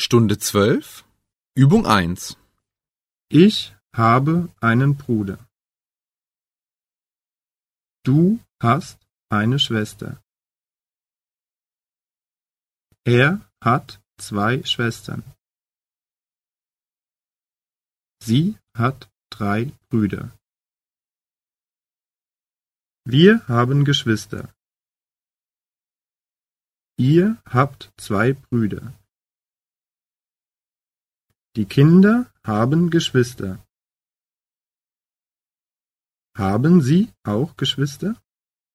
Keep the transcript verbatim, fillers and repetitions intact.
Stunde zwölf, Übung eins. Ich habe einen Bruder. Du hast eine Schwester. Er hat zwei Schwestern. Sie hat drei Brüder. Wir haben Geschwister. Ihr habt zwei Brüder. Die Kinder haben Geschwister. Haben Sie auch Geschwister?